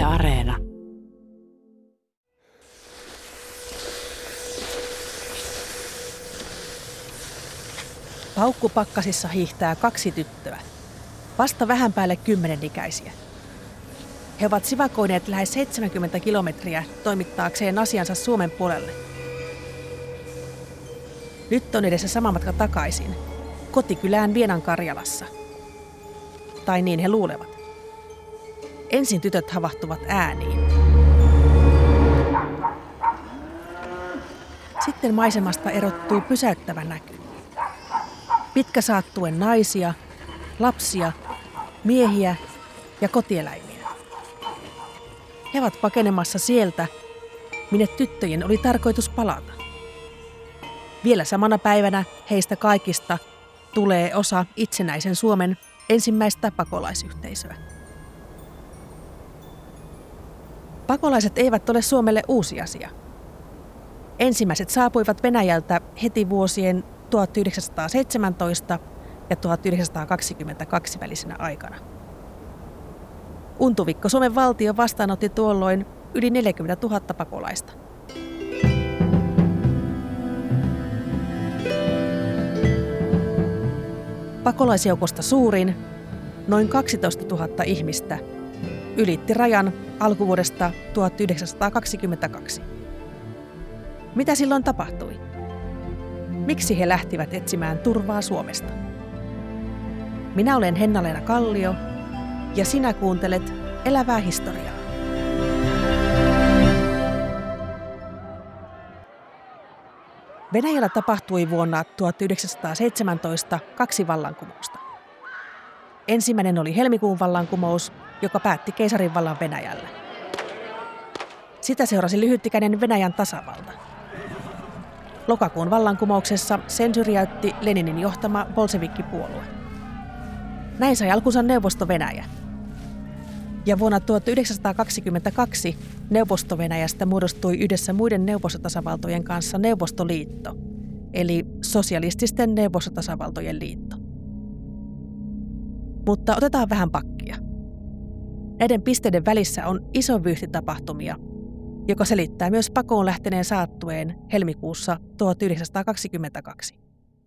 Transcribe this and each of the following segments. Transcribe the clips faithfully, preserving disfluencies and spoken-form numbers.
Areena. Paukkupakkasissa hiihtää kaksi tyttöä, vasta vähän päälle kymmenen ikäisiä. He ovat sivakoineet lähes seitsemänkymmentä kilometriä toimittaakseen asiansa Suomen puolelle. Nyt on edessä sama matka takaisin, kotikylään Vienan Karjalassa. Tai niin he luulevat. Ensin tytöt havahtuvat ääniin. Sitten maisemasta erottuu pysäyttävä näky. Pitkä saattuen naisia, lapsia, miehiä ja kotieläimiä. He ovat pakenemassa sieltä, minne tyttöjen oli tarkoitus palata. Vielä samana päivänä heistä kaikista tulee osa itsenäisen Suomen ensimmäistä pakolaisyhteisöä. Pakolaiset eivät ole Suomelle uusi asia. Ensimmäiset saapuivat Venäjältä heti vuosien tuhatyhdeksänsataaseitsemäntoista ja tuhatyhdeksänsataakaksikymmentäkaksi välisenä aikana. Untuvikko Suomen valtio vastaanotti tuolloin yli neljäkymmentätuhatta pakolaista. Pakolaisjoukosta suurin, noin kaksitoistatuhatta ihmistä, ylitti rajan alkuvuodesta tuhatyhdeksänsataakaksikymmentäkaksi. Mitä silloin tapahtui? Miksi he lähtivät etsimään turvaa Suomesta? Minä olen Henna-Leena Kallio ja sinä kuuntelet Elävää historiaa. Venäjällä tapahtui vuonna tuhatyhdeksänsataaseitsemäntoista kaksi vallankumousta. Ensimmäinen oli helmikuun vallankumous, joka päätti keisarin vallan Venäjällä. Sitä seurasi lyhytikäinen Venäjän tasavalta. Lokakuun vallankumouksessa sen syrjäytti Leninin johtama bolševikkipuolue. Näin sai alkunsa Neuvosto-Venäjä. Ja vuonna tuhatyhdeksänsataakaksikymmentäkaksi Neuvosto-Venäjästä muodostui yhdessä muiden neuvostotasavaltojen kanssa Neuvostoliitto, eli sosialististen neuvostotasavaltojen liitto. Mutta otetaan vähän pakkia. Näiden pisteiden välissä on iso vyyhti tapahtumia, joka selittää myös pakoon lähteneen saattueen helmikuussa tuhatyhdeksänsataakaksikymmentäkaksi.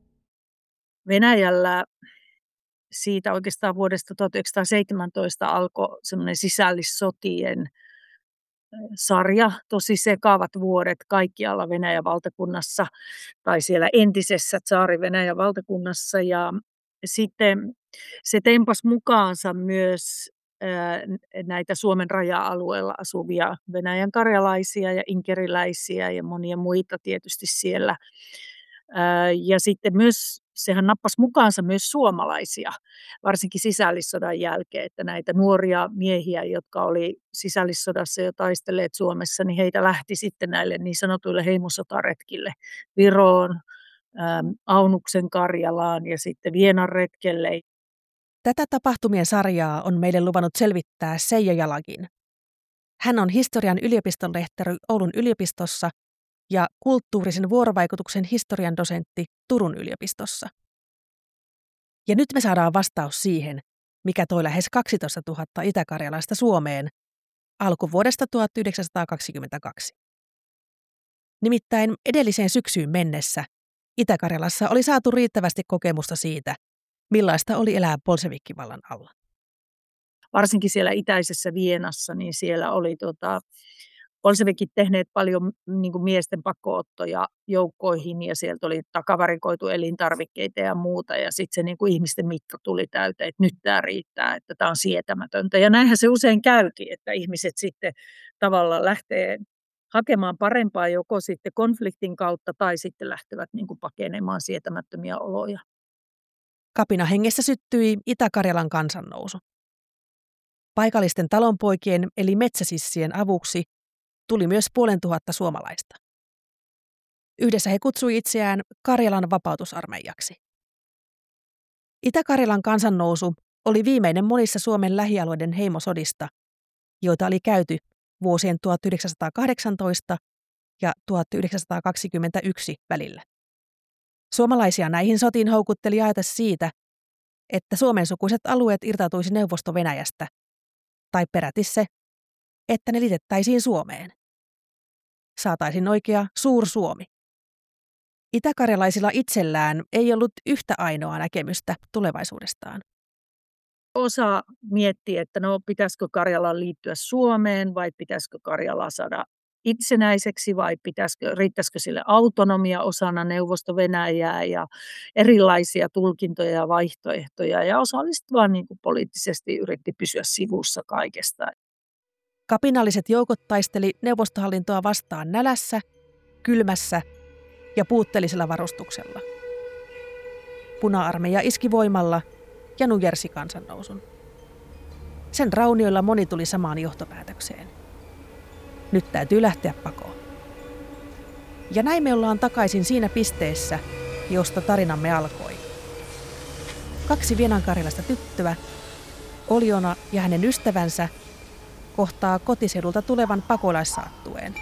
Venäjällä siitä oikeastaan vuodesta tuhatyhdeksänsataaseitsemäntoista alkoi semmoinen sisällissotien sarja, tosi sekavat vuodet kaikkialla Venäjän valtakunnassa tai siellä entisessä tsaari-Venäjän valtakunnassa. Ja sitten se tempasi mukaansa myös näitä Suomen raja-alueella asuvia venäjän karjalaisia ja inkeriläisiä ja monia muita tietysti siellä. Ja sitten myös, sehän nappasi mukaansa myös suomalaisia, varsinkin sisällissodan jälkeen, että näitä nuoria miehiä, jotka oli sisällissodassa jo taistelleet Suomessa, niin heitä lähti sitten näille niin sanotuille heimosotaretkille Viroon, Aunuksen Karjalaan ja sitten Vienan retkelle. Tätä tapahtumien sarjaa on meille luvannut selvittää Seija Jalagin. Hän on historian yliopiston lehtori Oulun yliopistossa ja kulttuurisen vuorovaikutuksen historian dosentti Turun yliopistossa. Ja nyt me saadaan vastaus siihen, mikä toi lähes kaksitoistatuhatta itäkarjalaista Suomeen alkuvuodesta tuhatyhdeksänsataakaksikymmentäkaksi. Nimittäin edelliseen syksyyn mennessä Itä-Karjalassa oli saatu riittävästi kokemusta siitä, millaista oli elää bolševikkivallan alla. Varsinkin siellä itäisessä Vienassa, niin siellä oli tota, bolševikit tehneet paljon niin kuin miesten pakkoottoja joukkoihin ja sieltä oli takavarikoitu elintarvikkeita ja muuta. Ja sitten se niin kuin ihmisten mitta tuli täyteen, että nyt tämä riittää, että tämä on sietämätöntä. Ja näinhän se usein käytiin, että ihmiset sitten tavallaan lähtee hakemaan parempaa joko sitten konfliktin kautta tai sitten lähtevät niin kuin pakenemaan sietämättömiä oloja. Kapinahengessä syttyi Itä-Karjalan kansannousu. Paikallisten talonpoikien eli metsäsissien avuksi tuli myös puolen tuhatta suomalaista. Yhdessä he kutsui itseään Karjalan vapautusarmeijaksi. Itä-Karjalan kansannousu oli viimeinen monissa Suomen lähialueiden heimosodista, joita oli käyty vuosien tuhatyhdeksänsataakahdeksantoista ja tuhatyhdeksänsataakaksikymmentäyksi välillä. Suomalaisia näihin sotiin houkutteli ajata siitä, että suomensukuiset alueet irtautuisi Neuvosto-Venäjästä, tai peräti se, että ne liitettäisiin Suomeen. Saataisiin oikea Suur-Suomi. Itäkarjalaisilla itsellään ei ollut yhtä ainoaa näkemystä tulevaisuudestaan. Osa miettii, että no pitäisikö Karjalan liittyä Suomeen vai pitäisikö Karjala saada itsenäiseksi vai pitäisikö, riittäisikö sille autonomia osana Neuvosto-Venäjää ja erilaisia tulkintoja ja vaihtoehtoja. Ja osa oli sitten vaan niin kuin poliittisesti yritti pysyä sivussa kaikesta. Kapinalliset joukot taisteli neuvostohallintoa vastaan nälässä, kylmässä ja puutteellisella varustuksella. Puna-armeija iski voimalla ja nujersi kansannousun. Sen raunioilla moni tuli samaan johtopäätökseen. Nyt täytyy lähteä pakoon. Ja näin me ollaan takaisin siinä pisteessä, josta tarinamme alkoi. Kaksi vienankarjalaista tyttöä, Oljona ja hänen ystävänsä, kohtaa kotiseudulta tulevan pakolaissaattueen.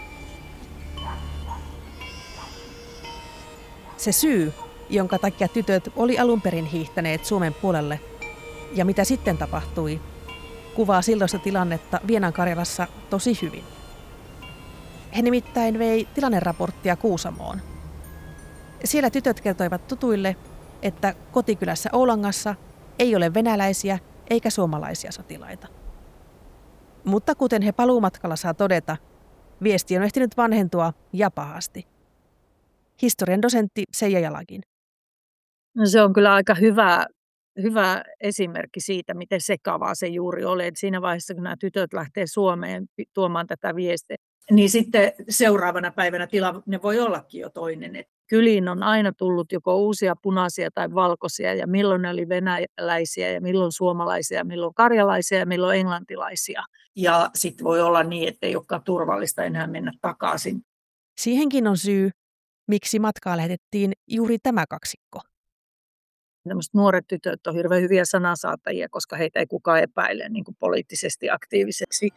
Se syy, jonka takia tytöt oli alun perin hiihtäneet Suomen puolelle, ja mitä sitten tapahtui, kuvaa silloista tilannetta Vienankarjalassa tosi hyvin. He nimittäin vei tilanneraporttia Kuusamoon. Siellä tytöt kertoivat tutuille, että kotikylässä Oulangassa ei ole venäläisiä eikä suomalaisia sotilaita. Mutta kuten he paluumatkalla saa todeta, viesti on ehtinyt vanhentua ja pahasti. Historian dosentti Seija Jalagin. No se on kyllä aika hyvä, hyvä esimerkki siitä, miten sekavaa se juuri oli. Et siinä vaiheessa, kun nämä tytöt lähtee Suomeen tuomaan tätä viestiä, niin sitten seuraavana päivänä tilanne voi ollakin jo toinen. Et kyliin on aina tullut joko uusia punaisia tai valkoisia, ja milloin ne oli venäläisiä, ja milloin suomalaisia, milloin karjalaisia, ja milloin englantilaisia. Ja sitten voi olla niin, että ei olekaan turvallista enää mennä takaisin. Siihenkin on syy, miksi matkaa lähetettiin juuri tämä kaksikko. Tämmöiset nuoret tytöt on hirveän hyviä sanansaattajia, koska heitä ei kukaan epäile niin kuin poliittisesti aktiiviseksi.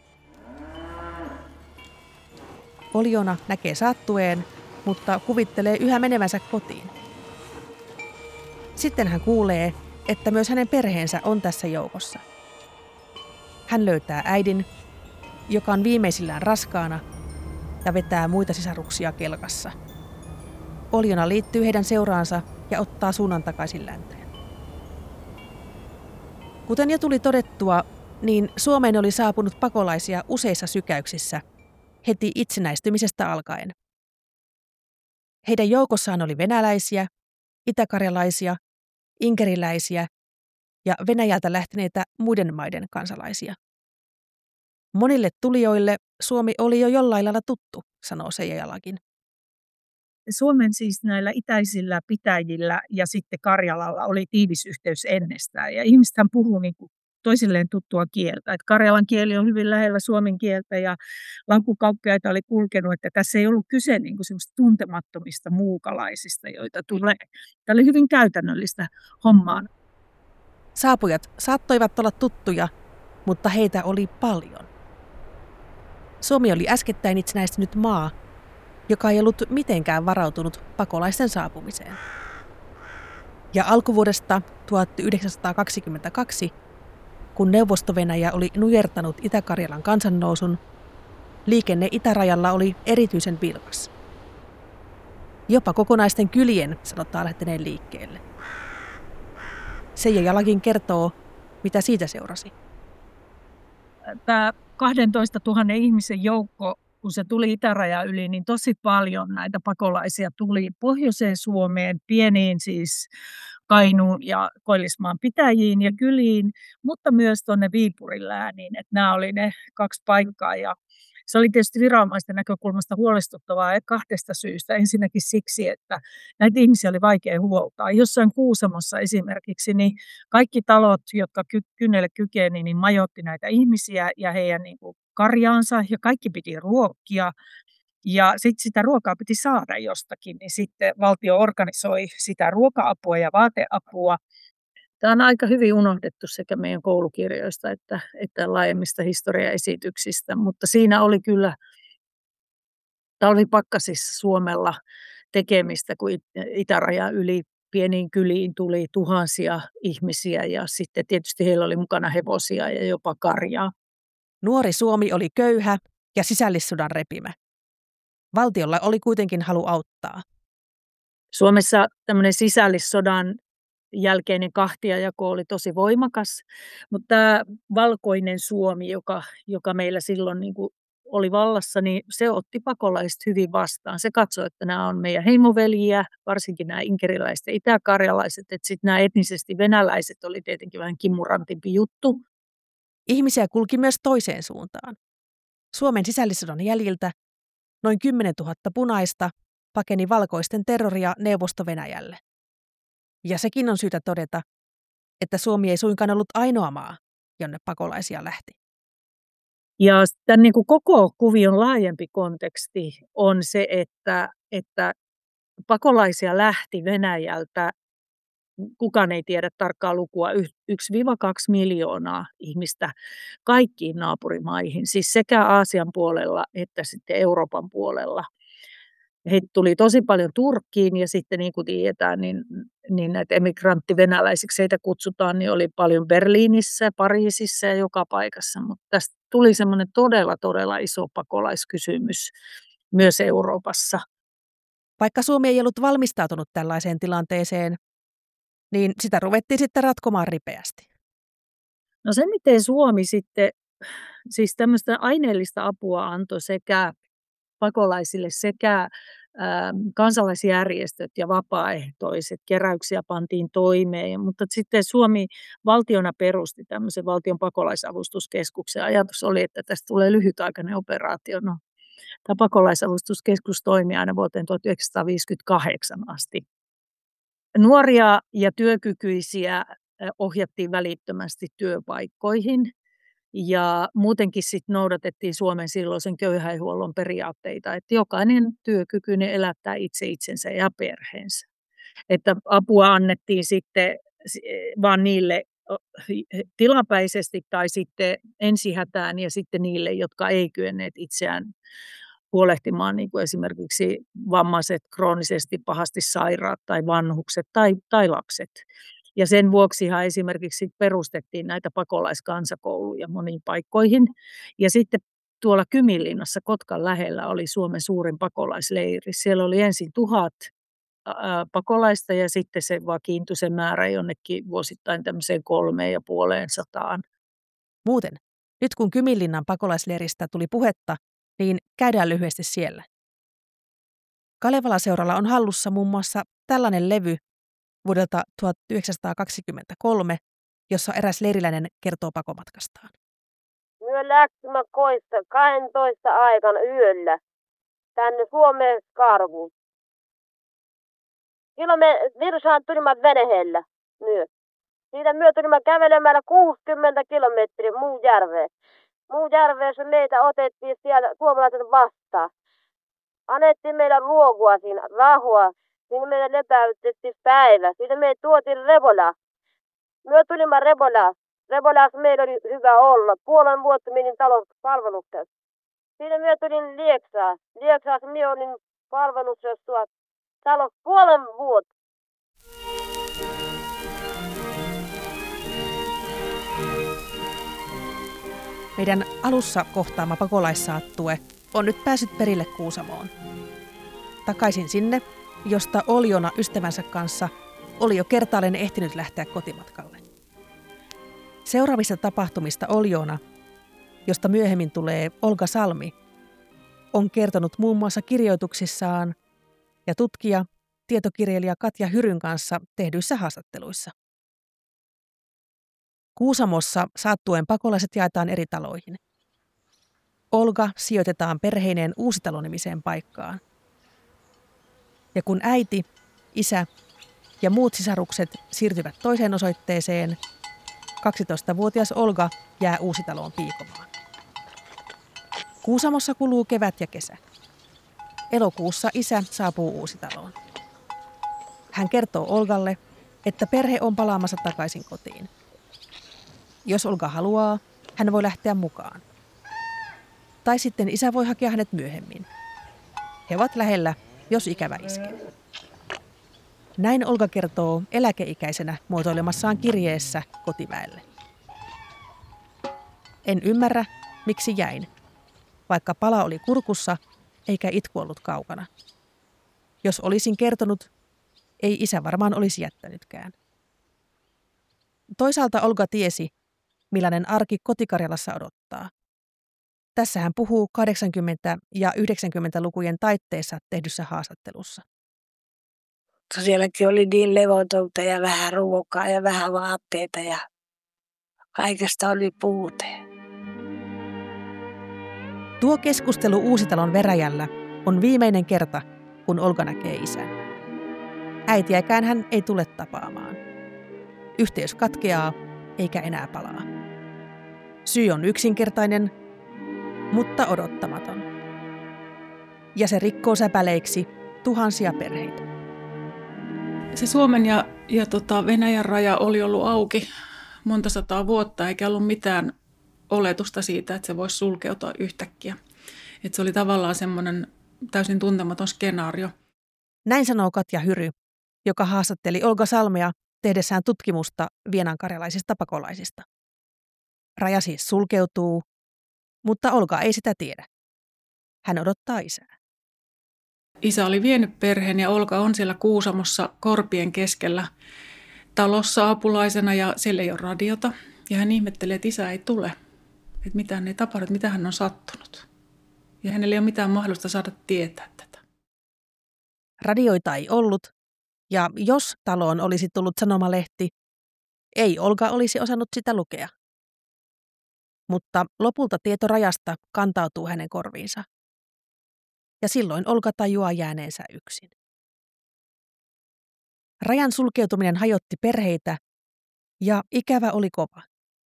Oljona näkee saattueen, mutta kuvittelee yhä menevänsä kotiin. Sitten hän kuulee, että myös hänen perheensä on tässä joukossa. Hän löytää äidin, joka on viimeisillään raskaana, ja vetää muita sisaruksia kelkassa. Oljona liittyy heidän seuraansa ja ottaa suunnan takaisin länteen. Kuten jo tuli todettua, niin Suomeen oli saapunut pakolaisia useissa sykäyksissä heti itsenäistymisestä alkaen. Heidän joukossaan oli venäläisiä, itäkarjalaisia, inkeriläisiä ja Venäjältä lähteneitä muiden maiden kansalaisia. Monille tulijoille Suomi oli jo jollain lailla tuttu, sanoo Seija Jalagin. Suomen siis näillä itäisillä pitäjillä ja sitten Karjalalla oli tiivis yhteys ennestään. Ja ihmisethän puhuu niin kuin toisilleen tuttua kieltä. Että karjalan kieli on hyvin lähellä suomen kieltä ja lankkukauppiaita oli kulkenut, että tässä ei ollut kyse niin kuin semmoista tuntemattomista muukalaisista, joita tulee. Tämä oli hyvin käytännöllistä hommaa. Saapujat saattoivat olla tuttuja, mutta heitä oli paljon. Suomi oli äskettäin itsenäistynyt maa, joka ei ollut mitenkään varautunut pakolaisten saapumiseen. Ja alkuvuodesta tuhatyhdeksänsataakaksikymmentäkaksi, kun Neuvosto-Venäjä oli nujertanut Itä-Karjalan kansannousun, liikenne itärajalla oli erityisen vilkas. Jopa kokonaisten kylien sanotaan lähteneen liikkeelle. Seija Jalagin kertoo, mitä siitä seurasi. Tämä kahdentoista tuhannen ihmisen joukko, kun se tuli itäraja yli, niin tosi paljon näitä pakolaisia tuli pohjoiseen Suomeen, pieniin siis Kainuun ja Koillismaan pitäjiin ja kyliin, mutta myös tuonne Viipurin lääniin. Että nämä oli ne kaksi paikkaa ja se oli tietysti viranomaisten näkökulmasta huolestuttavaa kahdesta syystä. Ensinnäkin siksi, että näitä ihmisiä oli vaikea huoltaa. Jossain Kuusamossa esimerkiksi niin kaikki talot, jotka ky- kynnelle kykeni, niin majoitti näitä ihmisiä ja heidän niin kuin karjaansa ja kaikki piti ruokkia. Ja sitten sitä ruokaa piti saada jostakin, niin sitten valtio organisoi sitä ruoka-apua ja vaateapua. Tämä on aika hyvin unohdettu sekä meidän koulukirjoista että, että laajemmista historiaesityksistä, mutta siinä oli kyllä talvipakkasissa Suomella tekemistä, kun itäraja yli pieniin kyliin tuli tuhansia ihmisiä ja sitten tietysti heillä oli mukana hevosia ja jopa karjaa. Nuori Suomi oli köyhä ja sisällissodan repimä. Valtiolla oli kuitenkin halu auttaa. Suomessa tämmöinen sisällissodan jälkeinen kahtiajako oli tosi voimakas, mutta tämä valkoinen Suomi, joka, joka meillä silloin niin kuin oli vallassa, niin se otti pakolaiset hyvin vastaan. Se katsoi, että nämä on meidän heimoveljiä, varsinkin nämä inkeriläiset ja itäkarjalaiset, että sitten nämä etnisesti venäläiset oli tietenkin vähän kimurantimpi juttu. Ihmisiä kulki myös toiseen suuntaan. Suomen sisällissodan jäljiltä noin kymmenen tuhatta punaista pakeni valkoisten terroria Neuvosto-Venäjälle. Ja sekin on syytä todeta, että Suomi ei suinkaan ollut ainoa maa, jonne pakolaisia lähti. Ja tämän niin kuin koko kuvion laajempi konteksti on se, että, että pakolaisia lähti Venäjältä, kukaan ei tiedä tarkkaa lukua, yksi kaksi miljoonaa ihmistä kaikkiin naapurimaihin, siis sekä Aasian puolella että sitten Euroopan puolella. Heitä tuli tosi paljon Turkkiin ja sitten niin kuin tiedetään, niin, niin näitä emigranttivenäläisiksi heitä kutsutaan, niin oli paljon Berliinissä, Pariisissa ja joka paikassa. Mutta tästä tuli semmoinen todella, todella iso pakolaiskysymys myös Euroopassa. Vaikka Suomi ei ollut valmistautunut tällaiseen tilanteeseen, niin sitä ruvettiin sitten ratkomaan ripeästi. No se, miten Suomi sitten, siis tämmöistä aineellista apua antoi sekä pakolaisille sekä kansalaisjärjestöt ja vapaaehtoiset, keräyksiä pantiin toimeen, mutta sitten Suomi valtiona perusti tämmöisen valtion pakolaisavustuskeskuksen. Ajatus oli, että tästä tulee lyhytaikainen operaatio. No, tämä pakolaisavustuskeskus toimi aina vuoteen tuhatyhdeksänsataaviisikymmentäkahdeksan asti. Nuoria ja työkykyisiä ohjattiin välittömästi työpaikkoihin. Ja muutenkin sitten noudatettiin Suomen silloisen köyhäinhuollon periaatteita, että jokainen työkykyinen elättää itse itsensä ja perheensä. Että apua annettiin sitten vaan niille tilapäisesti tai sitten ensihätään ja sitten niille, jotka ei kyenneet itseään huolehtimaan, niin kuin esimerkiksi vammaiset, kroonisesti pahasti sairaat tai vanhukset tai, tai lapset. Ja sen vuoksihan esimerkiksi perustettiin näitä pakolaiskansakouluja moniin paikkoihin. Ja sitten tuolla Kyminlinnassa Kotkan lähellä oli Suomen suurin pakolaisleiri. Siellä oli ensin tuhat ää, pakolaista ja sitten se vakiintui se määrä jonnekin vuosittain tämmöiseen kolmeen ja puoleen sataan. Muuten, nyt kun Kyminlinnan pakolaisleiristä tuli puhetta, niin käydään lyhyesti siellä. Kalevala-seuralla on hallussa muun muassa tällainen levy vuodelta tuhatyhdeksänsataakaksikymmentäkolme, jossa eräs leiriläinen kertoo pakomatkastaan. Myö läksimme koista kahdentoista aikana yöllä tänne Suomeen Skarvuun. Silloin me Virsaan tulimme veneellä myö. Siitä myö tulimme kävelemällä kuusikymmentä kilometriä muun järveen. Muun järveessä meitä otettiin siellä suomalaiset vastaan. Annettiin meillä ruokua siinä, rahua. Siinä meidän lepäytettiin päivä. Siitä me tuotiin Revolaa. Me tulimme Revolaa. Revolassa meillä oli hyvä olla. Puolen vuotta menin talon palveluksessa. Siitä me tulin Lieksaa. Lieksaassa me olin palveluksessa tuossa talossa puolen vuotta. Meidän alussa kohtaama pakolaissaattue on nyt päässyt perille Kuusamoon. Takaisin sinne, josta Oljona ystävänsä kanssa oli jo kertaalleen ehtinyt lähteä kotimatkalle. Seuraavista tapahtumista Oljona, josta myöhemmin tulee Olga Salmi, on kertonut muun muassa kirjoituksissaan ja tutkija, tietokirjailija Katja Hyryn kanssa tehdyissä haastatteluissa. Kuusamossa saattueen pakolaiset jaetaan eri taloihin. Olga sijoitetaan perheineen Uusitalo-nimiseen paikkaan. Ja kun äiti, isä ja muut sisarukset siirtyvät toiseen osoitteeseen, kaksitoistavuotias Olga jää Uusitaloon piikomaan. Kuusamossa kuluu kevät ja kesä. Elokuussa isä saapuu Uusitaloon. Hän kertoo Olgalle, että perhe on palaamassa takaisin kotiin. Jos Olga haluaa, hän voi lähteä mukaan. Tai sitten isä voi hakea hänet myöhemmin. He ovat lähellä, jos ikävä iskee. Näin Olga kertoo eläkeikäisenä muotoilemassaan kirjeessä kotiväelle. En ymmärrä, miksi jäin, vaikka pala oli kurkussa eikä itku ollut kaukana. Jos olisin kertonut, ei isä varmaan olisi jättänytkään. Toisaalta Olga tiesi, millainen arki Kotikarjalassa odottaa. Tässä hän puhuu kahdeksankymmentä- ja yhdeksänkymmentälukujen taitteessa tehdyssä haastattelussa. Sielläkin oli niin levotonta ja vähän ruokaa ja vähän vaatteita ja kaikesta oli puute. Tuo keskustelu Uusitalon veräjällä on viimeinen kerta, kun Olga näkee isän. Äitiäkään hän ei tule tapaamaan. Yhteys katkeaa, eikä enää palaa. Syy on yksinkertainen, mutta odottamaton. Ja se rikkoo säpäleiksi tuhansia perheitä. Se Suomen ja, ja tota Venäjän raja oli ollut auki monta sataa vuotta, eikä ollut mitään oletusta siitä, että se voisi sulkeutua yhtäkkiä. Että se oli tavallaan semmoinen täysin tuntematon skenaario. Näin sanoo Katja Hyry, joka haastatteli Olga Salmea tehdessään tutkimusta vienankarjalaisista pakolaisista. Raja siis sulkeutuu, mutta Olga ei sitä tiedä. Hän odottaa isää. Isä oli vienyt perheen ja Olga on siellä Kuusamossa korpien keskellä talossa apulaisena ja siellä ei ole radiota. Ja hän ihmettelee, että isä ei tule, että mitään ei tapahdu, että mitä hän on sattunut. Ja hänellä ei ole mitään mahdollista saada tietää tätä. Radioita ei ollut, ja jos taloon olisi tullut sanomalehti, ei Olga olisi osannut sitä lukea. Mutta lopulta tieto rajasta kantautuu hänen korviinsa. Ja silloin Olga tajuaa jääneensä yksin. Rajan sulkeutuminen hajotti perheitä, ja ikävä oli kova.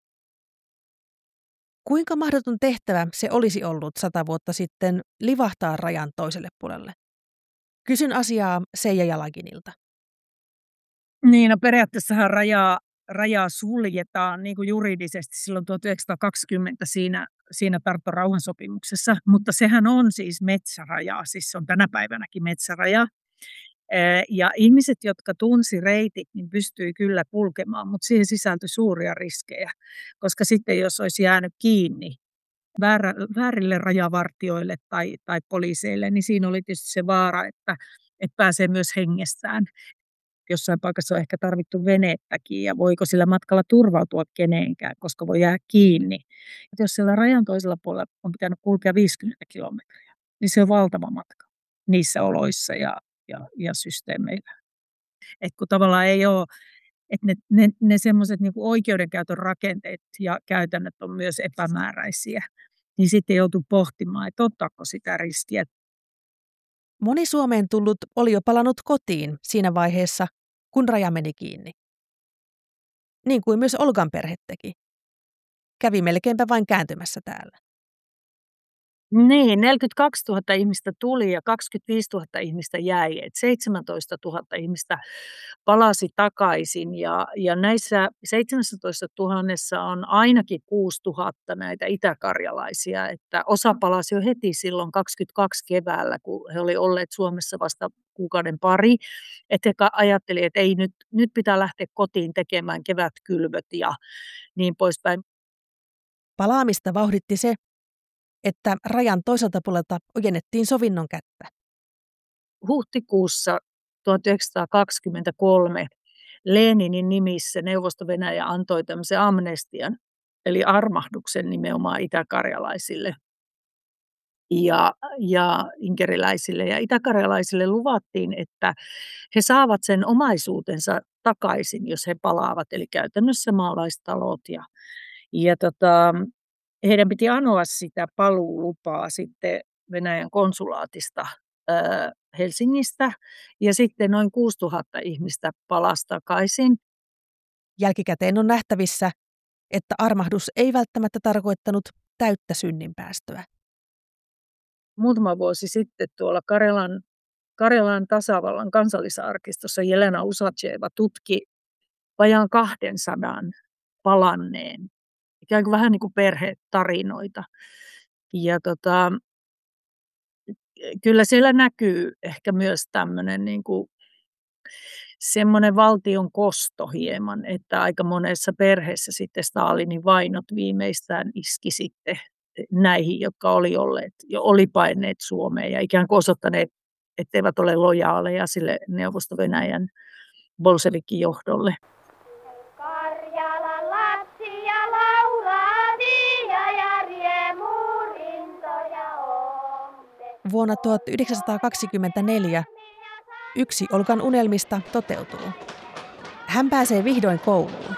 Kuinka mahdoton tehtävä se olisi ollut sata vuotta sitten livahtaa rajan toiselle puolelle? Kysyn asiaa Seija Jalaginilta. Niin, no periaatteessahan rajaa, rajaa suljetaan niin kuin juridisesti silloin tuhatyhdeksänsataakaksikymmentä siinä, siinä Tarton rauhansopimuksessa, mutta sehän on siis metsäraja, siis se on tänä päivänäkin metsäraja. Ja ihmiset, jotka tunsi reitit, niin pystyi kyllä kulkemaan, mutta siihen sisältyi suuria riskejä, koska sitten jos olisi jäänyt kiinni väärä, väärille rajavartioille tai, tai poliiseille, niin siinä oli tietysti se vaara, että, että pääsee myös hengestään. Jossain paikassa on ehkä tarvittu venettäkin ja voiko sillä matkalla turvautua keneenkään, koska voi jäädä kiinni. Et jos siellä rajan toisella puolella on pitänyt kulkea viisikymmentä kilometriä, niin se on valtava matka niissä oloissa ja ja, ja systeemeillä. Et kun tavallaan ei ole, että ne, ne, ne semmoiset niinku oikeudenkäytön rakenteet ja käytännöt on myös epämääräisiä, niin sitten joutuu pohtimaan, että ottaako sitä riskiä. Moni Suomeen tullut oli jo palannut kotiin siinä vaiheessa, kun raja meni kiinni. Niin kuin myös Olgan perhe teki. Kävi melkeinpä vain kääntymässä täällä. Niin, neljäkymmentäkaksituhatta ihmistä tuli ja kaksikymmentäviisituhatta ihmistä jäi. Et seitsemäntoistatuhatta ihmistä palasi takaisin ja, ja näissä seitsemässätoistatuhannessa on ainakin kuusituhatta näitä itäkarjalaisia. Että osa palasi jo heti silloin kaksikymmentäkaksi keväällä, kun he olivat olleet Suomessa vasta kuukauden pari. Että he ajattelivat, että ei nyt, nyt pitää lähteä kotiin tekemään kevätkylvöt ja niin poispäin. Palaamista vauhditti se, että rajan toiselta puolelta ojennettiin sovinnon kättä. Huhtikuussa tuhatyhdeksänsataakaksikymmentäkolme Leninin nimissä Neuvosto-Venäjä antoi tämmöisen amnestian, eli armahduksen nimenomaan itäkarjalaisille ja, ja inkeriläisille. Ja itäkarjalaisille luvattiin, että he saavat sen omaisuutensa takaisin, jos he palaavat, eli käytännössä maalaistalot. Ja, ja tota, heidän piti anoa sitä paluulupaa sitten Venäjän konsulaatista ää, Helsingistä ja sitten noin kuusituhatta ihmistä palasi takaisin. Jälkikäteen on nähtävissä, että armahdus ei välttämättä tarkoittanut täyttä synninpäästöä. Muutama vuosi sitten tuolla Karjalan, Karjalan tasavallan kansallisarkistossa Jelena Usacheva tutki vajaan kahdensadan palanneen. Ikään kuin vähän niin kuin perhetarinoita. Ja tota, kyllä siellä näkyy ehkä myös tämmöinen niin kuin semmoinen valtion kosto hieman, että aika monessa perheessä sitten Stalinin vainot viimeistään iski sitten näihin, jotka oli olleet jo oli paineet Suomeen ja ikään kuin osoittaneet, etteivät ole lojaaleja sille Neuvosto-Venäjän bolshevikin johdolle. Karjalan lapsia laulaa viia ja riemurintoja onne. Vuonna tuhatyhdeksänsataakaksikymmentäneljä yksi Olgan unelmista toteutuu. Hän pääsee vihdoin kouluun.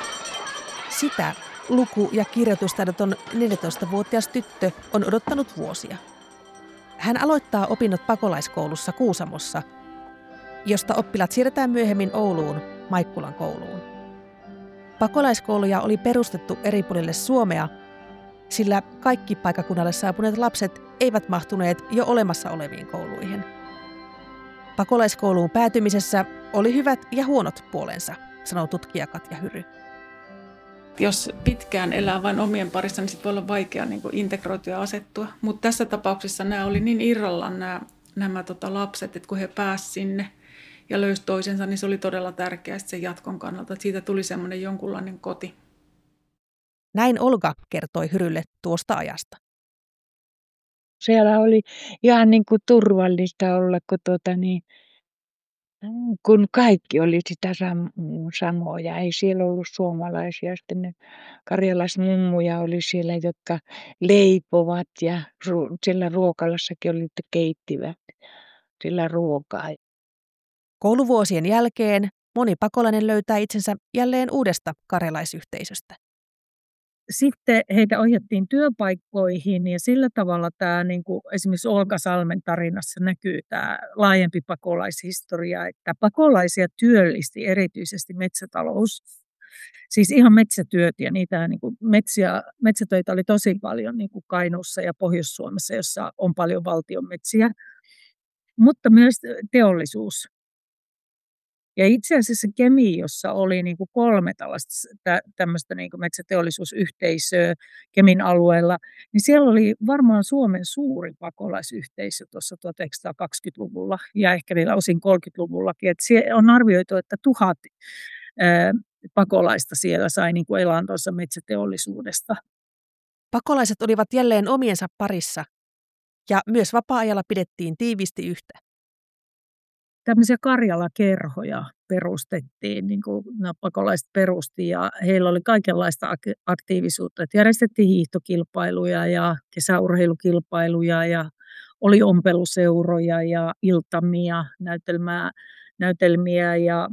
Sitä luku- ja kirjoitustaidoton neljätoistavuotias tyttö on odottanut vuosia. Hän aloittaa opinnot pakolaiskoulussa Kuusamossa, josta oppilaat siirretään myöhemmin Ouluun Maikkulan kouluun. Pakolaiskouluja oli perustettu eri puolille Suomea, sillä kaikki paikkakunnalle saapuneet lapset eivät mahtuneet jo olemassa oleviin kouluihin. Pakolaiskouluun päätymisessä oli hyvät ja huonot puolensa, sanoo tutkija Katja Hyry. Jos pitkään elää vain omien parissa, niin sit voi olla vaikea niin kuin integroitua ja asettua. Mutta tässä tapauksessa nämä oli niin irrallaan nämä, nämä tota, lapset, että kun he pääsivät sinne ja löysivät toisensa, niin se oli todella tärkeää sen jatkon kannalta, että siitä tuli semmoinen jonkunlainen koti. Näin Olga kertoi Hyrylle tuosta ajasta. Siellä oli ihan niin kuin turvallista olla, kun, tuota niin, kun kaikki oli sitä sam- samoja. Ei siellä ollut suomalaisia. Sitten ne karjalaismummuja oli siellä, jotka leipovat ja ru- siellä ruokalassakin oli, että keittivät sillä ruokaa. Kouluvuosien jälkeen moni pakolainen löytää itsensä jälleen uudesta karjalaisyhteisöstä. Sitten heitä ohjattiin työpaikkoihin ja sillä tavalla tämä niin kuin esimerkiksi Olga Salmen tarinassa näkyy tämä laajempi pakolaishistoria, että pakolaisia työllisti erityisesti metsätalous, siis ihan metsätyöt ja niitä niin kuin metsiä, metsätöitä oli tosi paljon niin kuin Kainuussa ja Pohjois-Suomessa, jossa on paljon valtion metsiä, mutta myös teollisuus. Ja itse asiassa Kemijossa oli niin kuin kolme tällaista tä, tämmöistä niin kuin metsäteollisuusyhteisöä Kemin alueella, niin siellä oli varmaan Suomen suurin pakolaisyhteisö tuossa tuhatyhdeksänsataakaksikymmentäluvulla ja ehkä vielä osin kolmekymmentäluvullakin. Et siellä on arvioitu, että tuhat ää, pakolaista siellä sai niin kuin elantonsa metsäteollisuudesta. Pakolaiset olivat jälleen omiensa parissa ja myös vapaa-ajalla pidettiin tiiviisti yhtä. Tämmöisiä Karjala-kerhoja perustettiin, niin kuin nämä pakolaiset perusti, ja heillä oli kaikenlaista aktiivisuutta. Että järjestettiin hiihtokilpailuja ja kesäurheilukilpailuja ja oli ompeluseuroja ja iltamia, näytelmää, näytelmiä ja,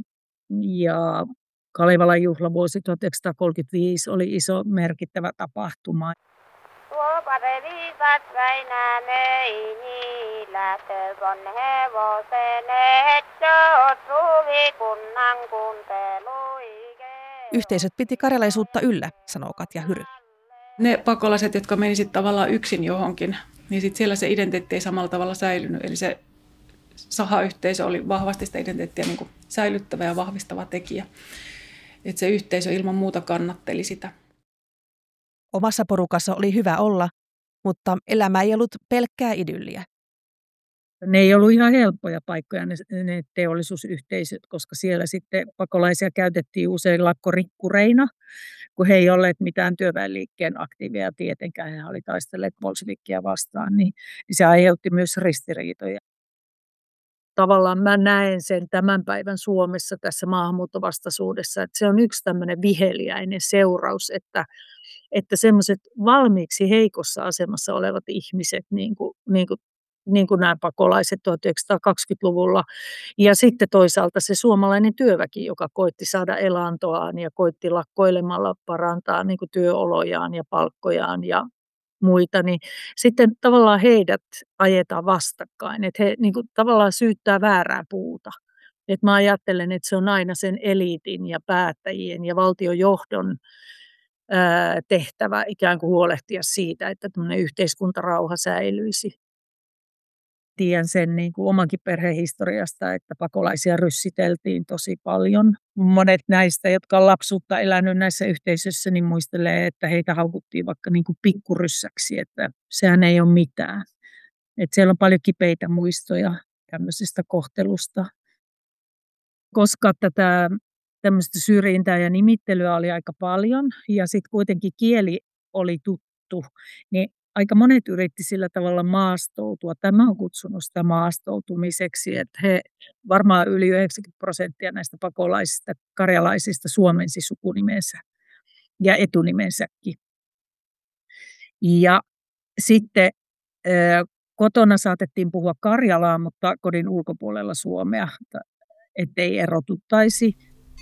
ja Kalevalan juhlavuosi tuhatyhdeksänsataakolmekymmentäviisi oli iso merkittävä tapahtuma. Tuopare viisas Väinää möi niillä tökon hevosen, etsö suvi kunnan kuunteluike. Yhteisöt piti karjalaisuutta yllä, sanoo Katja Hyry. Ne pakolaiset, jotka meni sitten tavallaan yksin johonkin, niin sitten siellä se identiteetti ei samalla tavalla säilynyt. Eli se sahayhteisö oli vahvasti sitä identiteettiä niin kuin säilyttävä ja vahvistava tekijä. Että se yhteisö ilman muuta kannatteli sitä. Omassa porukassa oli hyvä olla, mutta elämä ei ollut pelkkää idylliä. Ne ei ollut ihan helppoja paikkoja ne, ne teollisuusyhteisöt, koska siellä sitten pakolaisia käytettiin usein lakkorikkureina, kun he ei olleet mitään työväenliikkeen aktiiveja tietenkään. He oli taistelleet bolshevikkia vastaan, niin, niin se aiheutti myös ristiriitoja. Tavallaan mä näen sen tämän päivän Suomessa tässä maahanmuuttovastaisuudessa, että se on yksi tämmöinen viheliäinen seuraus, että että semmoiset valmiiksi heikossa asemassa olevat ihmiset, niin kuin, niin kuin, niin kuin nämä pakolaiset tuhatyhdeksänsataakaksikymmentäluvulla, ja sitten toisaalta se suomalainen työväki, joka koitti saada elantoaan ja koitti lakkoilemalla parantaa niin kuin työolojaan ja palkkojaan ja muita, niin sitten tavallaan heidät ajetaan vastakkain, että he niin kuin, tavallaan syyttää väärää puuta. Et mä ajattelen, että se on aina sen eliitin ja päättäjien ja valtiojohdon tehtävä ikään kuin huolehtia siitä, että tämmöinen yhteiskuntarauha säilyisi. Tiedän sen niin kuin omankin perhehistoriasta, että pakolaisia ryssiteltiin tosi paljon. Monet näistä, jotka on lapsuutta elänyt näissä yhteisöissä, niin muistelee, että heitä haukuttiin vaikka niin kuin pikkuryssäksi, että sehän ei ole mitään. Että siellä on paljon kipeitä muistoja tämmöisestä kohtelusta. Koska tätä tämmöistä syrjintää ja nimittelyä oli aika paljon ja sitten kuitenkin kieli oli tuttu erottu, niin aika monet yritti sillä tavalla maastoutua. Tämä on kutsunut sitä maastoutumiseksi, että he varmaan yli yhdeksänkymmentä prosenttia näistä pakolaisista karjalaisista suomensi sukunimensä ja etunimensäkin. Ja sitten kotona saatettiin puhua karjalaa, mutta kodin ulkopuolella suomea, ettei erotuttaisi.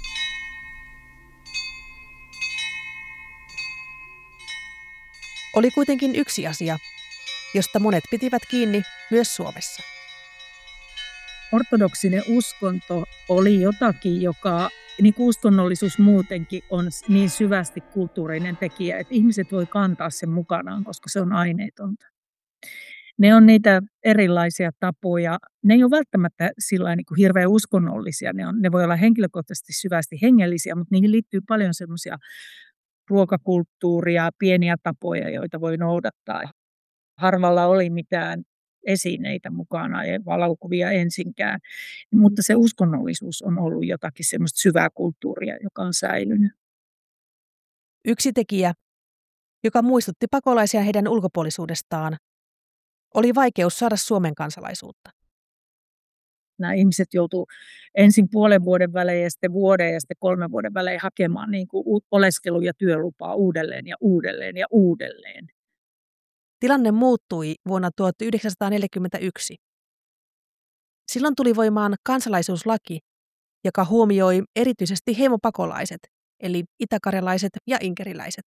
Oli kuitenkin yksi asia, josta monet pitivät kiinni myös Suomessa. Ortodoksinen uskonto oli jotakin, joka, niin kuin uskonnollisuus muutenkin, on niin syvästi kulttuurinen tekijä, että ihmiset voi kantaa sen mukanaan, koska se on aineetonta. Ne on niitä erilaisia tapoja. Ne ei ole välttämättä sillä niin kuin hirveän uskonnollisia. Ne, on, ne voi olla henkilökohtaisesti syvästi hengellisiä, mutta niihin liittyy paljon semmoisia ruokakulttuuria, pieniä tapoja, joita voi noudattaa. Harvalla oli mitään esineitä mukana, ei valokuvia ensinkään, mutta se uskonnollisuus on ollut jotakin semmoista syvää kulttuuria, joka on säilynyt. Yksi tekijä, joka muistutti pakolaisia heidän ulkopuolisuudestaan, oli vaikeus saada Suomen kansalaisuutta. Nämä ihmiset joutuivat ensin puolen vuoden välein ja sitten vuoden ja sitten kolmen vuoden välein hakemaan niin kuin oleskelu- ja työlupaa uudelleen ja uudelleen ja uudelleen. Tilanne muuttui vuonna tuhatyhdeksänsataaneljäkymmentäyksi. Silloin tuli voimaan kansalaisuuslaki, joka huomioi erityisesti heimopakolaiset, eli itäkarjalaiset ja inkeriläiset.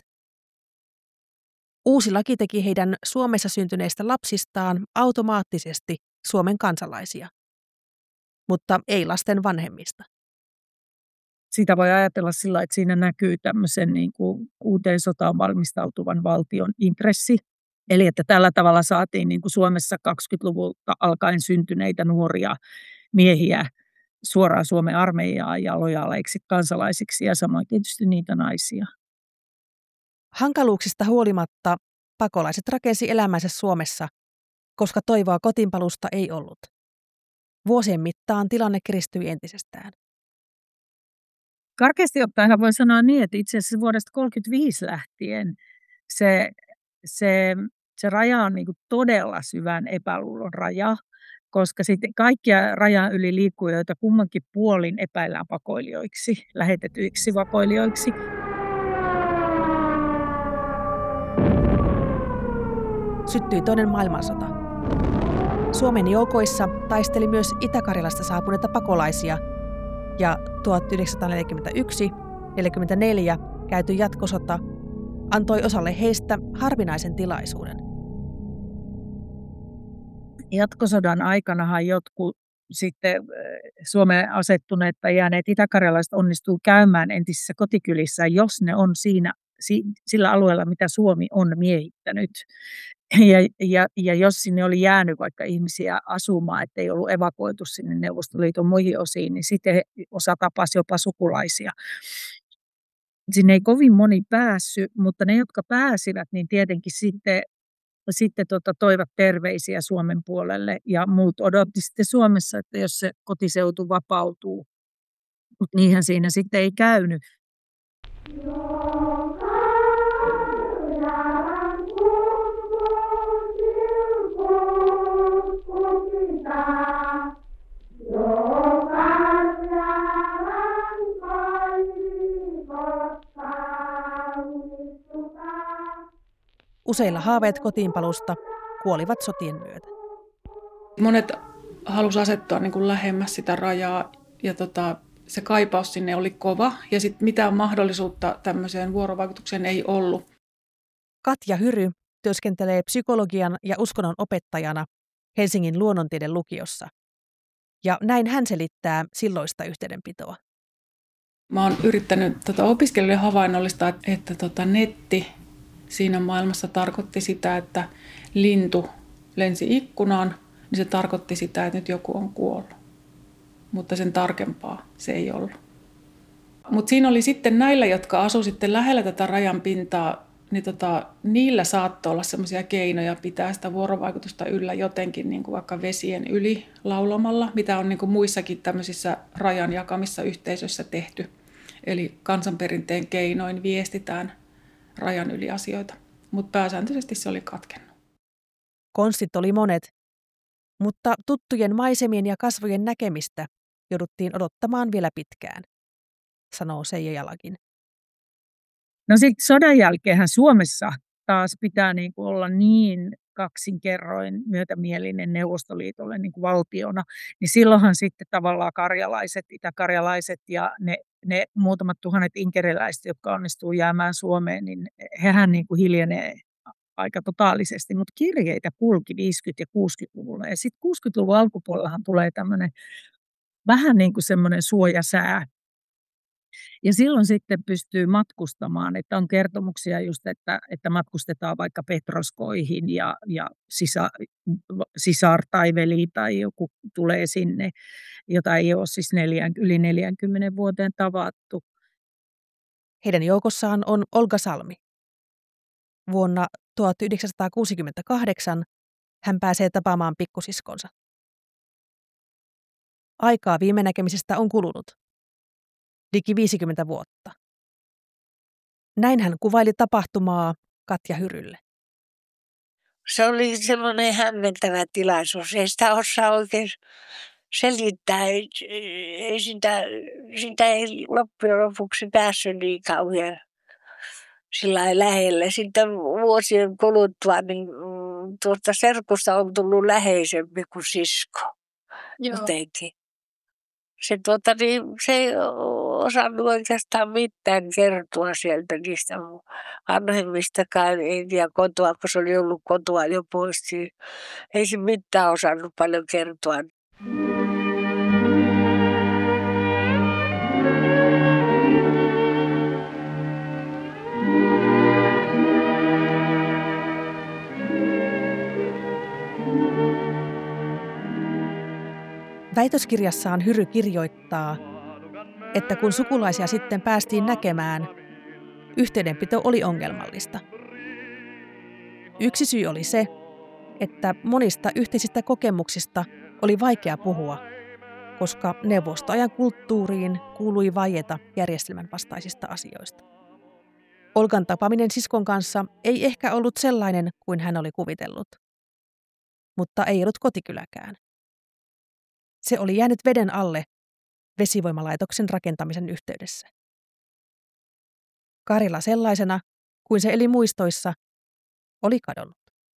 Uusi laki teki heidän Suomessa syntyneistä lapsistaan automaattisesti Suomen kansalaisia, mutta ei lasten vanhemmista. Sitä voi ajatella sillä, että siinä näkyy tämmöisen niin kuin uuteen sotaan valmistautuvan valtion intressi. Eli että tällä tavalla saatiin niin kuin Suomessa kaksikymmentäluvulta alkaen syntyneitä nuoria miehiä suoraan Suomen armeijaan ja lojaaleiksi kansalaisiksi ja samoin tietysti niitä naisia. Hankaluuksista huolimatta pakolaiset rakensi elämänsä Suomessa, koska toivoa kotiinpaluusta ei ollut. Vuosien mittaan tilanne kiristyi entisestään. Karkeasti ottaen voi sanoa niin, että itse asiassa vuodesta tuhatyhdeksänsataakolmekymmentäviisi lähtien se, se, se raja on niin kuin todella syvän epäluulon raja, koska sitten kaikkia rajan yli liikkujoita kummankin puolin epäillään pakoilijoiksi, lähetetyiksi vakoilijoiksi. Syttyi toinen maailmansota. Suomen joukoissa taisteli myös Itä-Karjalasta saapuneita pakolaisia, ja tuhatyhdeksänsataaneljäkymmentäyksi neljäkymmentäneljä käyty jatkosota antoi osalle heistä harvinaisen tilaisuuden. Jatkosodan aikanahan jotkut sitten Suomeen asettuneet tai jääneet itäkarjalaiset onnistuu käymään entisissä kotikylissä, jos ne on siinä sillä alueella, mitä Suomi on miehittänyt. Ja, ja, ja jos sinne oli jäänyt vaikka ihmisiä asumaan, ettei ollut evakuoitu sinne Neuvostoliiton muihin osiin, niin sitten osa tapasi jopa sukulaisia. Sinne ei kovin moni päässyt, mutta ne, jotka pääsivät, niin tietenkin sitten, sitten tota, toivat terveisiä Suomen puolelle. Ja muut odotti sitten Suomessa, että jos se kotiseutu vapautuu. Mutta niinhän siinä sitten ei käynyt. Useilla haaveet kotiinpalusta kuolivat sotien myötä. Monet halusi asettua niin kuin lähemmäs sitä rajaa ja tota, se kaipaus sinne oli kova ja sitten mitään mahdollisuutta tämmöiseen vuorovaikutukseen ei ollut. Katja Hyry työskentelee psykologian ja uskonnon opettajana Helsingin luonnontieteen lukiossa. Ja näin hän selittää silloista yhteydenpitoa. Mä oon yrittänyt tota opiskelijoille havainnollistaa, että, että tota netti siinä maailmassa tarkoitti sitä, että lintu lensi ikkunaan, niin se tarkoitti sitä, että nyt joku on kuollut. Mutta sen tarkempaa se ei ollut. Mutta siinä oli sitten näillä, jotka asuivat sitten lähellä tätä rajan pintaa, niin tota, niillä saattoi olla sellaisia keinoja pitää sitä vuorovaikutusta yllä jotenkin, niin kuin vaikka vesien yli laulamalla, mitä on niin kuin muissakin tämmöisissä rajan jakamissa yhteisöissä tehty. Eli kansanperinteen keinoin viestitään rajan yli asioita. mutta pääsääntöisesti se oli katkennut. Konstit oli monet, mutta tuttujen maisemien ja kasvojen näkemistä jouduttiin odottamaan vielä pitkään, sanoo Seija Jalakin. No sitten sodan jälkeenhän Suomessa taas pitää niin kuin olla niin kaksinkerroin myötämielinen Neuvostoliitolle niin kuin valtiona, niin silloinhan sitten tavallaan karjalaiset, itäkarjalaiset ja ne, ne muutamat tuhannet inkeriläiset, jotka onnistuu jäämään Suomeen, niin hehän niin kuin hiljenee aika totaalisesti, mutta kirjeitä kulki viisikymmentä- ja kuusikymmentäluvulla. Ja sitten kuusikymmentäluvun alkupuolellahan tulee tämmöinen vähän niin kuin semmoinen suojasää. Ja silloin sitten pystyy matkustamaan, että on kertomuksia just, että, että matkustetaan vaikka Petroskoihin ja, ja sisa, sisar tai veli tai joku tulee sinne, jota ei ole siis neljän, yli neljänkymmenen vuoteen tavattu. Heidän joukossaan on Olga Salmi. Vuonna tuhatyhdeksänsataakuusikymmentäkahdeksan hän pääsee tapaamaan pikkusiskonsa. Aikaa viime näkemisestä on kulunut. Liki viisikymmentä vuotta. Näin hän kuvaili tapahtumaa Katja Hyrylle. Se oli semmoinen hämmentävä tilaisuus. Ei sitä osaa oikein selittää. Ei, ei sitä, sitä ei loppujen lopuksi päässyt niin kauhean sillä lailla lähelle. Sitten vuosien kuluttua niin tuosta serkusta on tullut läheisempi kuin sisko. Joo. Jotenkin. Se, tuota, niin, se ei osannut oikeastaan mitään kertoa sieltä niistä vanhemmistakaan. Ei tiedä kotoa, kun se oli ollut kotoa jo pois. Niin ei se mitään osannut paljon kertoa. Väitöskirjassaan Hyry kirjoittaa, että kun sukulaisia sitten päästiin näkemään, yhteydenpito oli ongelmallista. Yksi syy oli se, että monista yhteisistä kokemuksista oli vaikea puhua, koska neuvostoajan kulttuuriin kuului vaieta järjestelmän vastaisista asioista. Olgan tapaaminen siskon kanssa ei ehkä ollut sellainen kuin hän oli kuvitellut, mutta ei ollut kotikyläkään. Se oli jäänyt veden alle vesivoimalaitoksen rakentamisen yhteydessä. Karjala sellaisena, kuin se eli muistoissa, oli kadonnut.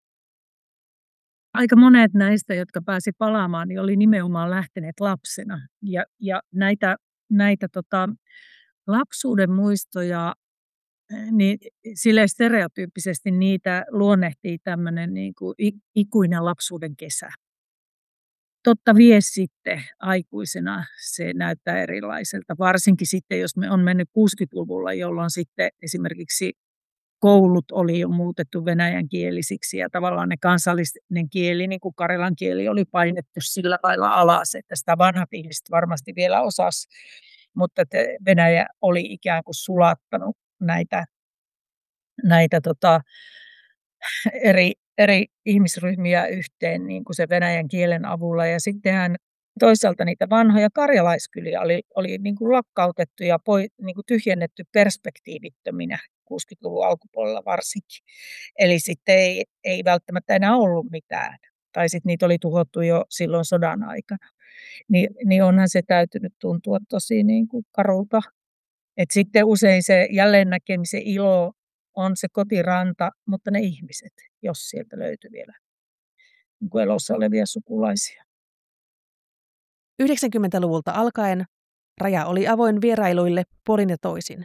Aika monet näistä, jotka pääsi palaamaan, niin oli nimenomaan lähteneet lapsena. Ja, ja näitä, näitä tota, lapsuuden muistoja, niin sille stereotyyppisesti niitä luonnehtii tämmöinen niin kuin ikuinen lapsuuden kesä. Totta vie sitten aikuisena se näyttää erilaiselta, varsinkin sitten jos me on mennyt kuusikymmentäluvulla, jolloin sitten esimerkiksi koulut oli jo muutettu venäjänkielisiksi ja tavallaan ne kansallinen kieli, niin kuin karjalan kieli, oli painettu sillä lailla alas, että sitä vanhat ihmiset varmasti vielä osasi, mutta Venäjä oli ikään kuin sulattanut näitä, näitä tota, eri eri ihmisryhmiä yhteen niin kuin se venäjän kielen avulla. Ja sittenhän toisaalta niitä vanhoja karjalaiskyliä oli, oli niin kuin lakkautettu ja poi, niin kuin tyhjennetty perspektiivittöminä kuusikymmentäluvun alkupuolella varsinkin. Eli sitten ei, ei välttämättä enää ollut mitään. Tai sitten niitä oli tuhottu jo silloin sodan aikana. Ni, niin onhan se täytynyt tuntua tosi niin kuin karulta. Et sitten usein se jälleen näkemisen ilo on se kotiranta, mutta ne ihmiset, jos sieltä löytyy vielä niin kuin elossa olevia sukulaisia. yhdeksänkymmentäluvulta alkaen raja oli avoin vierailuille puolin ja toisin.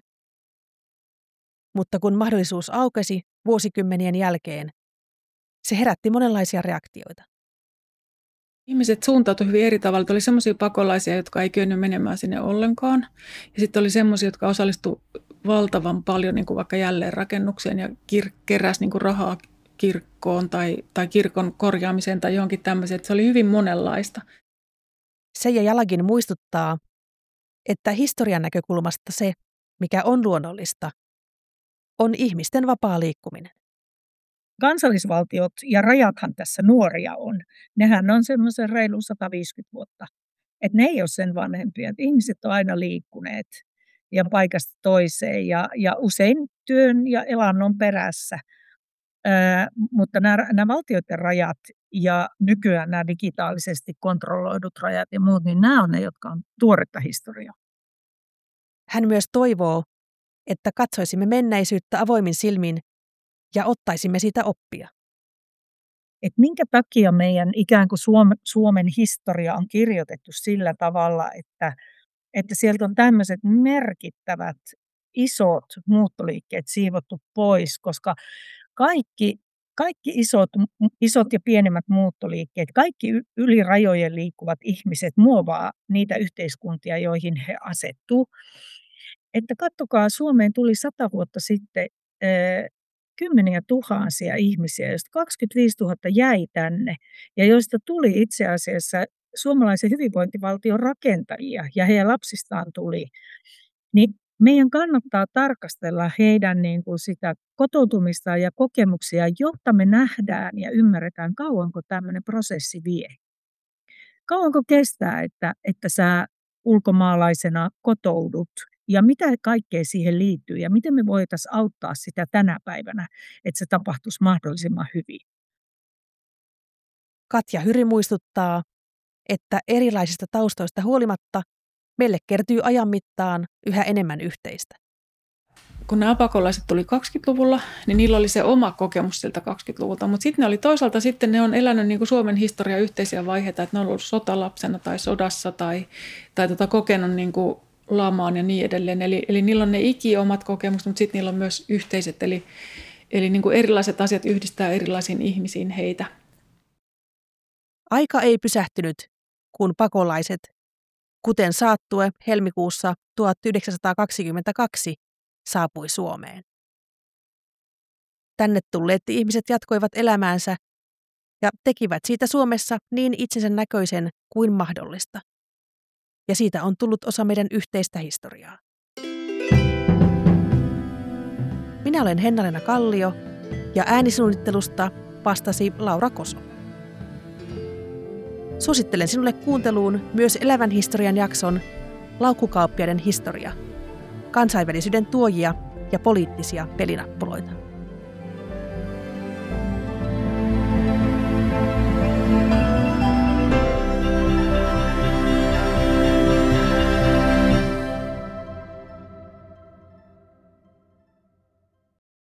Mutta kun mahdollisuus aukesi vuosikymmenien jälkeen, se herätti monenlaisia reaktioita. Ihmiset suuntautuivat hyvin eri tavalla. Oli sellaisia pakolaisia, jotka ei kyennyt menemään sinne ollenkaan. Ja sitten oli sellaisia, jotka osallistuivat valtavan paljon niin kuin vaikka jälleenrakennukseen ja kir- keräsi niin kuin rahaa kirkkoon tai, tai kirkon korjaamiseen tai johonkin tämmöiseen. Se oli hyvin monenlaista. Seija Jalakin muistuttaa, että historian näkökulmasta se, mikä on luonnollista, on ihmisten vapaa liikkuminen. Kansallisvaltiot ja rajathan tässä nuoria on. Nehän on semmoisen reilu sata viisikymmentä vuotta. Et ne ei ole sen vanhempia. Et ihmiset on aina liikkuneet ja paikasta toiseen ja, ja usein työn ja elannon perässä. Ää, mutta nämä, nämä valtioiden rajat ja nykyään nämä digitaalisesti kontrolloidut rajat ja muut, niin nämä on ne, jotka on tuoretta historiaa. Hän myös toivoo, että katsoisimme menneisyyttä avoimin silmin ja ottaisimme siitä oppia. Et minkä takia meidän ikään kuin Suomen, Suomen historia on kirjoitettu sillä tavalla, että, että sieltä on tämmöiset merkittävät isot muuttoliikkeet siivottu pois, koska kaikki, kaikki isot, isot ja pienemmät muuttoliikkeet, kaikki yli rajojen liikkuvat ihmiset muovaa niitä yhteiskuntia, joihin he asettuu. Että katsokaa, Suomeen tuli sata vuotta sitten ää, kymmeniä tuhansia ihmisiä, joista kaksikymmentäviisituhatta jäi tänne ja joista tuli itse asiassa suomalaisen hyvinvointivaltion rakentajia ja heidän lapsistaan tuli. Niin meidän kannattaa tarkastella heidän niin kuin sitä kotoutumista ja kokemuksia, jotta me nähdään ja ymmärretään, kauanko tämmöinen prosessi vie. Kauanko kestää, että, että sä ulkomaalaisena kotoudut ja mitä kaikkea siihen liittyy ja miten me voitaisiin auttaa sitä tänä päivänä, että se tapahtuisi mahdollisimman hyvin. Katja Hyri muistuttaa, että erilaisista taustoista huolimatta meille kertyy ajan mittaan yhä enemmän yhteistä. Kun nämä pakolaiset tuli kaksikymmentäluvulla, niin niillä oli se oma kokemus siltä kaksikymmentäluvulta, mutta sitten ne oli toisaalta sitten ne on elänyt niin kuin Suomen historian yhteisiä vaiheita, että ne on ollut sotalapsena tai sodassa tai, tai tota kokenut niin kuin lamaan ja niin edelleen. Eli, eli niillä on ne ikiomat kokemukset, mutta sitten niillä on myös yhteiset, eli, eli niin kuin erilaiset asiat yhdistää erilaisiin ihmisiin heitä. Aika ei pysähtynyt, kun pakolaiset, kuten Saattue helmikuussa tuhatyhdeksänsataakaksikymmentäkaksi, saapui Suomeen. Tänne tulleet ihmiset jatkoivat elämäänsä ja tekivät siitä Suomessa niin itsensä näköisen kuin mahdollista. Ja siitä on tullut osa meidän yhteistä historiaa. Minä olen Henna-Leena Kallio ja äänisuunnittelusta vastasi Laura Koso. Suosittelen sinulle kuunteluun myös Elävän historian jakson Laukkukauppiaiden historia, kansainvälisyyden tuojia ja poliittisia pelinappuloita.